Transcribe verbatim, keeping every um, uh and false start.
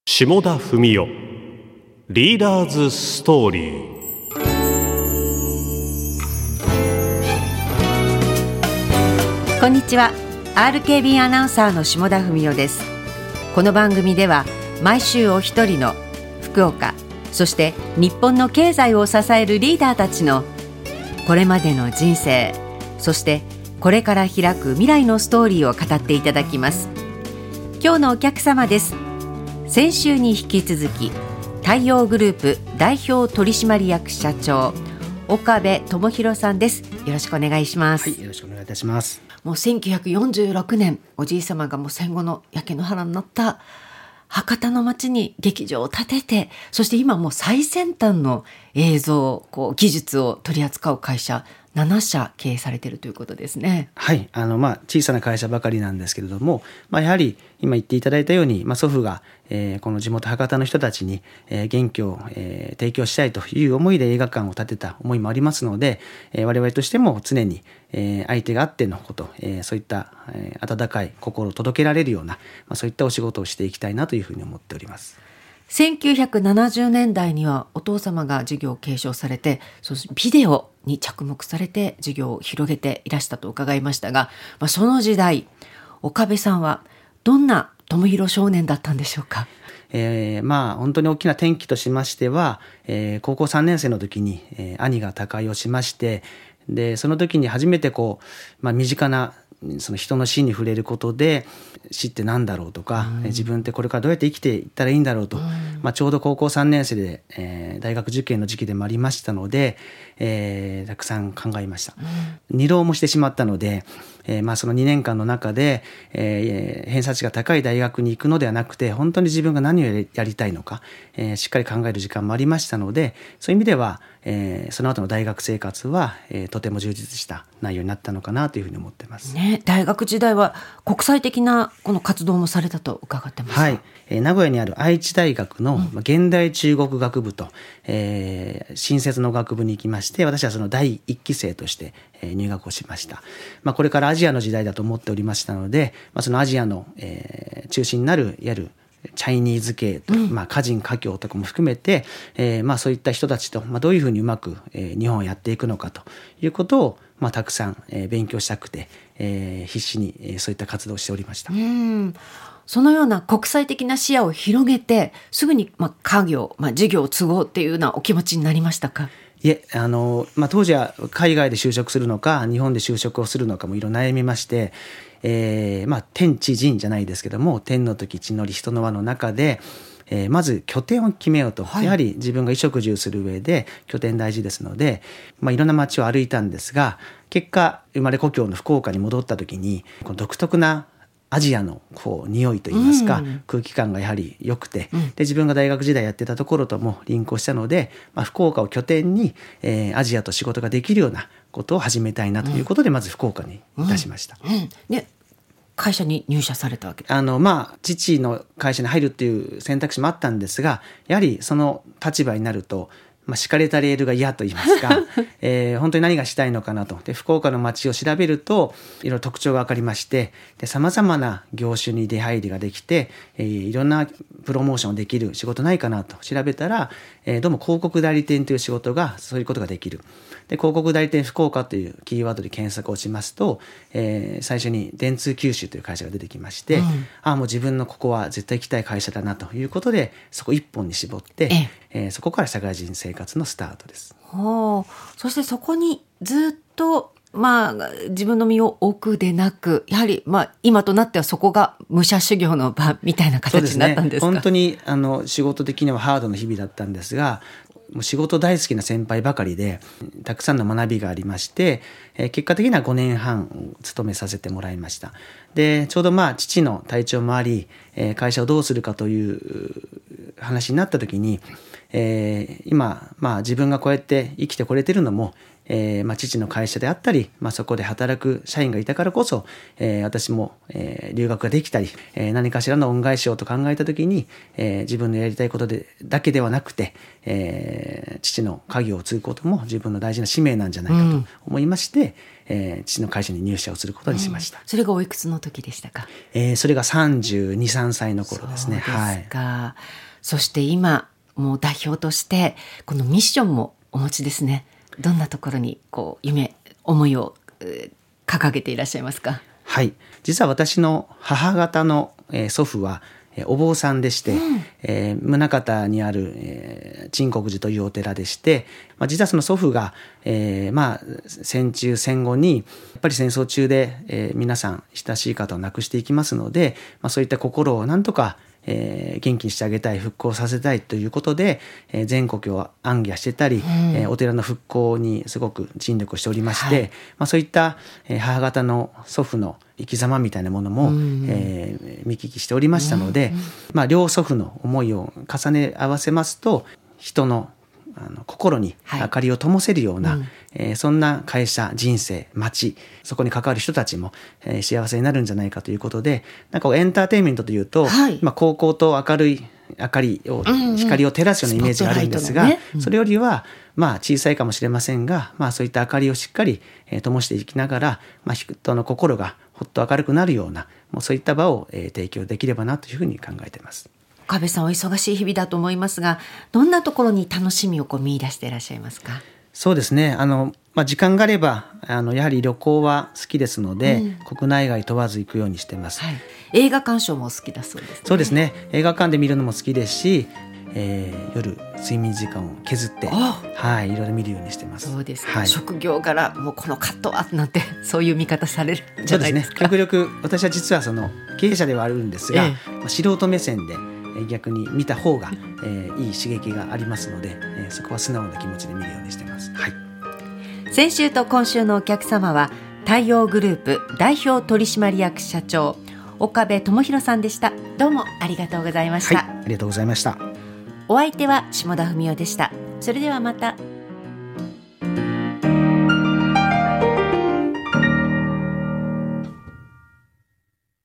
下田文雄リーダーズストーリー。 こんにちは。 アールケービー アナウンサーの下田文雄です。この番組では毎週お一人の福岡、そして日本の経済を支えるリーダーたちのこれまでの人生、そしてこれから開く未来のストーリーを語っていただきます。今日のお客様です。先週に引き続き太陽グループ代表取締役社長岡部智博さんです。よろしくお願いします。 はい、よろしくお願いいたします。 もうせんきゅうひゃくよんじゅうろくねん、おじい様がもう戦後の焼け野原になった博多の町に劇場を建てて、そして今もう最先端の映像こう技術を取り扱う会社ななしゃ経営されているということですね。 はい、あのまあ小さな会社ばかりなんですけれども、まあ、やはり今言っていただいたように、まあ、祖父が、えー、この地元博多の人たちに、えー、元気を、えー、提供したいという思いで映画館を建てた思いもありますので、えー、我々としても常に、えー、相手があってのこと、えー、そういった、えー、温かい心を届けられるような、まあ、そういったお仕事をしていきたいなというふうに思っております。 せんきゅうひゃくななじゅうねんだいにはお父様が事業を継承されて、そしてビデオに着目されて事業を広げていらしたと伺いましたが、まあ、その時代岡部さんはどんな智博少年だったんでしょうか。 えー、まあ本当に大きな転機としましては、えー、高校さんねん生の時に、えー、兄が他界をしまして、でその時に初めてこう、まあ、身近なその人の死に触れることで、死って何だろうとか、うん、自分ってこれからどうやって生きていったらいいんだろうと、うんまあ、ちょうど高校さんねん生で、えー、大学受験の時期でもありましたので、えー、たくさん考えました、うん、二浪もしてしまったので、えーまあ、そのにねんかんの中で、えー、偏差値が高い大学に行くのではなくて、本当に自分が何をやりたいのか、えー、しっかり考える時間もありましたので、そういう意味では、えー、その後の大学生活は、えー、とても充実した内容になったのかなというふうに思っています、 ね、大学時代は国際的なこの活動もされたと伺ってます。 はい、えー、名古屋にある愛知大学の現代中国学部と、うんえー、新設の学部に行きまして、私はその第一期生として、えー、入学をしました。まあ、これからアジアの時代だと思っておりましたので、まあ、そのアジアの、えー、中心になるいわゆるチャイニーズ系と、うんまあ、華人華僑とかも含めて、えーまあ、そういった人たちと、まあ、どういうふうにうまく、えー、日本をやっていくのかということを、まあ、たくさん、えー、勉強したくて、えー、必死に、えー、そういった活動をしておりました。 うんそのような国際的な視野を広げてすぐに、まあ、家業、まあ、事業を継ごうっていうようなお気持ちになりましたか。 いえあの、まあ、当時は海外で就職するのか日本で就職をするのかもいろいろ悩みまして、えーまあ、天地人じゃないですけども、天の時地の利人の輪の中で、えー、まず拠点を決めようと、はい、やはり自分が衣食住する上で拠点大事ですので、まあ、いろんな街を歩いたんですが、結果生まれ故郷の福岡に戻った時にこの独特なアジアのこう匂いといいますか、うん、空気感がやはり良くて、うん、で自分が大学時代やってたところともリンクをしたので、まあ、福岡を拠点に、えー、アジアと仕事ができるようなことを始めたいなということで、うん、まず福岡にいたしました、 うんうんで会社に入社されたわけです。 あの、まあ、父の会社に入るっていう選択肢もあったんですが、やはりその立場になると、まあ、敷かれたレールが嫌と言いますか、えー、本当に何がしたいのかなと。で福岡の街を調べるといろいろ特徴が分かりまして、さまざまな業種に出入りができて、えー、いろんなプロモーションできる仕事ないかなと調べたら、えー、どうも広告代理店という仕事がそういうことができる。で広告代理店福岡というキーワードで検索をしますと、えー、最初に電通九州という会社が出てきまして、うん、あもう自分のここは絶対行きたい会社だなということで、そこ一本に絞って、ええー、そこから社会人生活のスタートです。 はあ、そしてそこにずっと、まあ、自分の身を置くでなく、やはり、まあ、今となってはそこが武者修行の場みたいな形になったんですか。 そうですね、本当にあの仕事的にはハードな日々だったんですが、もう仕事大好きな先輩ばかりでたくさんの学びがありまして、えー、結果的にはごねんはん勤めさせてもらいました。でちょうどまあ父の体調もあり、えー、会社をどうするかという話になった時に、えー、今、まあ、自分がこうやって生きてこれてるのも、えーまあ、父の会社であったり、まあ、そこで働く社員がいたからこそ、えー、私も、えー、留学ができたり、えー、何かしらの恩返しをと考えた時に、えー、自分のやりたいことでだけではなくて、えー、父の家業を継ぐことも自分の大事な使命なんじゃないかと思いまして、うんえー、父の会社に入社をすることにしました、うん、 それがおいくつの時でしたか？ えー、それがさんじゅうに、さんさいの頃ですね。 そうですか、 はい、 そして今もう代表としてこのミッションもお持ちですね。どんなところにこう夢思いを、えー、掲げていらっしゃいますか？ はい、実は私の母方の、えー、祖父はお坊さんでして、うんえー、宗像にある、えー、鎮国寺というお寺でして、まあ、実はその祖父が、えーまあ、戦中戦後にやっぱり戦争中で、えー、皆さん親しい方を亡くしていきますので、まあ、そういった心をなんとかえー、元気にしてあげたい、復興させたいということで、えー、全国を行脚してたり、うんえー、お寺の復興にすごく尽力しておりまして、はいまあ、そういった、えー、母方の祖父の生き様みたいなものも、うんえー、見聞きしておりましたので、うんまあ、両祖父の思いを重ね合わせますと、人のあの心に明かりを灯せるような、はいうんえー、そんな会社、人生、街、そこに関わる人たちも、えー、幸せになるんじゃないかということで、なんかエンターテインメントというと、はいまあ、高校と明るい明かりを、うんうん、光を照らすようなイメージがあるんですが、ねうん、それよりは、まあ、小さいかもしれませんが、まあ、そういった明かりをしっかり、えー、灯していきながら、まあ、人の心がほっと明るくなるような、もうそういった場を、えー、提供できればなというふうに考えています。 岡部さんお忙しい日々だと思いますが、どんなところに楽しみをこう見出していらっしゃいますか？ そうですね、あの、まあ、時間があればあのやはり旅行は好きですので、うん、国内外問わず行くようにしてます、はい、 映画鑑賞も好きだそうですね。 そうですね、映画館で見るのも好きですし、えー、夜睡眠時間を削って、はい、いろいろ見るようにしてます。 そうですか、はい、職業柄もうこのカットはなんてそういう見方されるんじゃないですか？ そうですね、極力私は実はその経営者ではあるんですが、ええまあ、素人目線で逆に見た方が、えー、いい刺激がありますので、えー、そこは素直な気持ちで見るようにしてます、はい、 先週と今週のお客様は太陽グループ代表取締役社長岡部智博さんでした。どうもありがとうございました。 はい、ありがとうございました。 お相手は下田文夫でした。それではまた。